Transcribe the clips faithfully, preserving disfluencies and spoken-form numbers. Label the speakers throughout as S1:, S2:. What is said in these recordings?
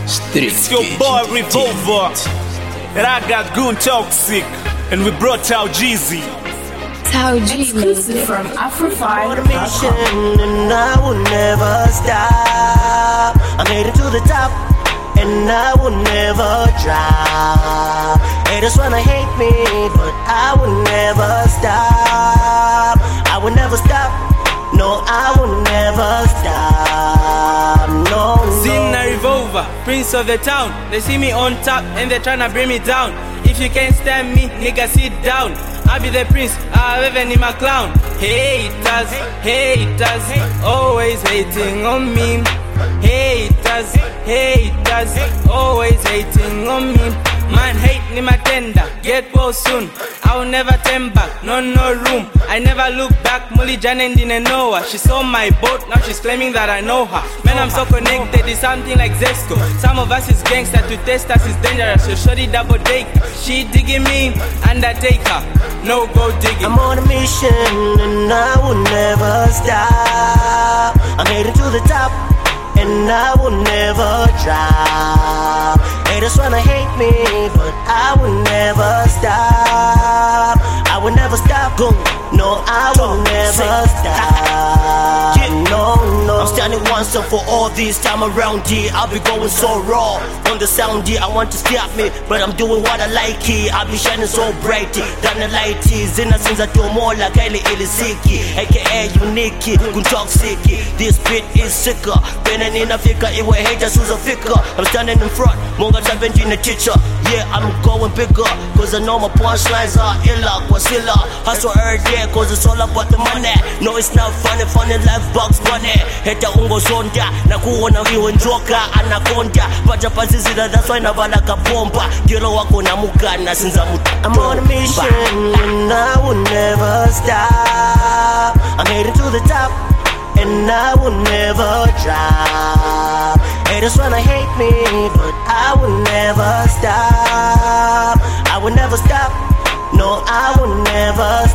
S1: It's your boy Revolver, and I got Goon Toxic, and we brought out Jeezy.
S2: Exclusive from Afrofi.
S3: On a mission, and I will never stop. I'm heading to the top, and I will never drop. Haters wanna hate me, but I will never stop. I will never stop. No, I will never stop. No, no.
S4: Zina Revolver, prince of the town. They see me on top and they tryna bring me down. If you can't stand me, nigga, sit down. I'll be the prince, I'll even in my clown. Haters, haters, always hating on me. Haters, haters, always hating on me. Man hate ni matenda, get well soon. I will never turn back, no no room. I never look back, Molly Janet didn't know her. She saw my boat, now she's claiming that I know her. Man, I'm so connected, it's something like Zesco. Some of us is gangster, to test us is dangerous. So shorty double date, she digging me, Undertaker, no go digging.
S3: I'm on a mission and I will never stop. I'm heading to the top and I will never drop. Haters wanna hate me, but I will never stop. I will never stop. Go. No, I will never stop. No, no. I'm standing once and for all this time around here. I'll be going so raw on the sound here. I want to stop me, but I'm doing what I like here. I'll be shining so bright than the light is. In a sense I do more like Kylie Ilisiki, aka Unique, Gun Toxic. This beat is sicker. Benin in Africa, it will haters who's a figure. I'm standing in front, Monga seventeen a teacher. Yeah, I'm going bigger, cause I know my punchlines are illa, Quasilla. Hustle every day, cause it's all about the money. No, it's not funny, funny life box money. Heta ungo zonda, na kuona hiyo njoka, anakonda. Paja pasizida, that's why navala kapomba. Kilo wako na mukana, sinza mutu. I'm on a mission, and I will never stop. I'm heading to the top, and I will never drop. Haters wanna hate me, but I will never stop. I will never stop. No, I will never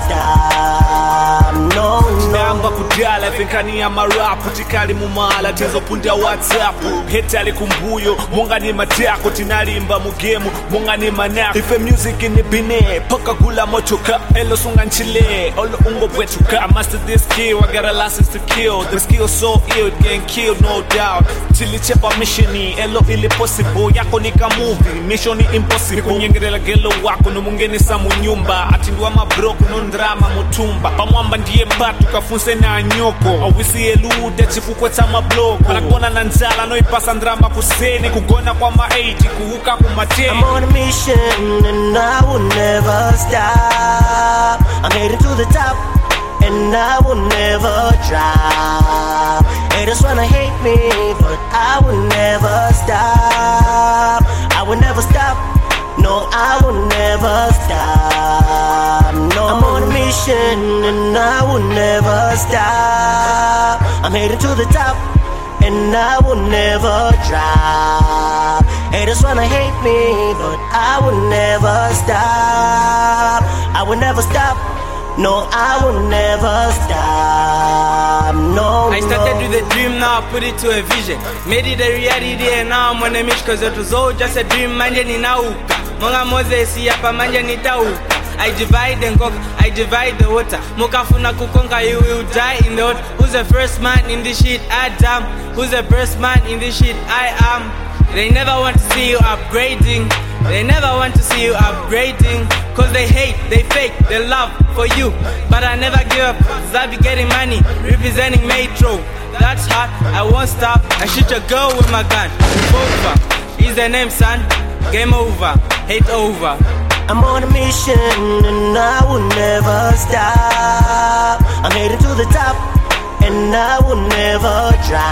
S3: stop. No, no.
S1: Namba kujala, finkani ya marapu. Tikali mumala, tenzo pundia WhatsApp. Heta li kumbuyo, munga ni matako. Tinalimba mugemu, munga ni manako. Ife music in the bine, poka gula mochoka. Elo sunga nchile, olo ungo bwetuka. I mastered this skill, I got a license to kill. The skill so ill, getting killed, no doubt. Chili chepa missioni, elo ili possible. Yako nika movie, missioni impossible. Nikunyengirela gelo wako, no mungeni samu nyumba. Atindua mabroku, no ndrama mutumba. Pamwamba ndiye batu, kafunse na nyoko. Awisi elude, chifukwe tama bloko. Anakona na nzala, no ipasa ndrama kuseni. Kugona kwa ma eighty, kuhuka kumateni.
S3: I'm on a mission and I will never stop. I'm heading to the top and I will never drop. Haters wanna hate me, but I will never stop. I will never stop. No, I will never stop. No, I'm on a mission and I will never stop. I'm heading to the top and I will never drop. Haters wanna hate me, but I will never stop. I will never stop. No, I will never stop. No,
S4: I started
S3: no.
S4: with a dream, now I put it to a vision. Made it a reality and now I'm on a mission. Cause it was all just a dream, manje ninauka. Monga Moses yapa manje nitauka. I divide and conquer, I divide the water. Mukafuna kukonga, you will die in the water. Who's the first man in this shit? Adam. Who's the first man in this shit? I am. They never want to see you upgrading. They never want to see you upgrading. Cause they hate, they fake, they love for you. But I never give up, cause I be getting money. Representing Metro, that's hot, I won't stop. I shoot a girl with my gun. Revolver, is the name son. Game over, hate over.
S3: I'm on a mission and I will never stop. I'm heading to the top and I will never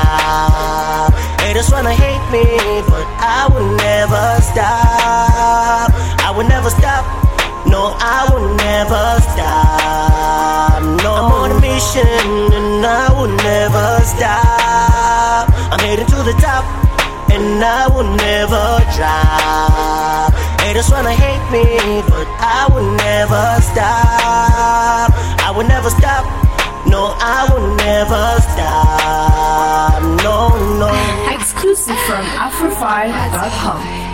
S3: drop. Haters wanna hate me, but I will never stop. I will never stop. No, I will never stop. No, I'm on a mission and I will never stop. I'm heading to the top and I will never drop. Haters wanna hate me, but I will never stop. I will never stop. No, I will never stop. No, no.
S2: Exclusive from Afrofi dot com.